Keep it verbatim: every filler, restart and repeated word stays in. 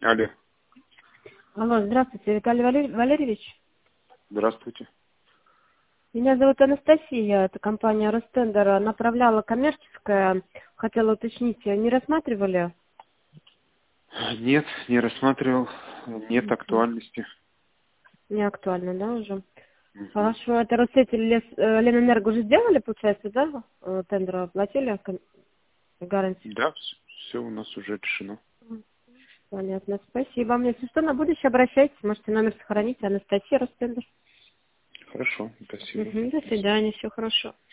Алло. Алло, здравствуйте, Виталий Валерий- Валерьевич. Здравствуйте. Меня зовут Анастасия, это компания Ростендер. Направляла коммерческая, хотела уточнить, не рассматривали? Нет, не рассматривал. Нет Мгм. актуальности. Не актуально, да, уже? Мгм. Хорошо, это Ростелеком Лес, э, Ленэнерго уже сделали, получается, да? Э, Тендер оплатили, кон- гарантию? Да, все у нас уже решено. Понятно, спасибо. Мне, если что, на будущее обращайтесь, можете номер сохранить, Анастасия Ростендер. Хорошо, спасибо. Мгм, до свидания, все хорошо.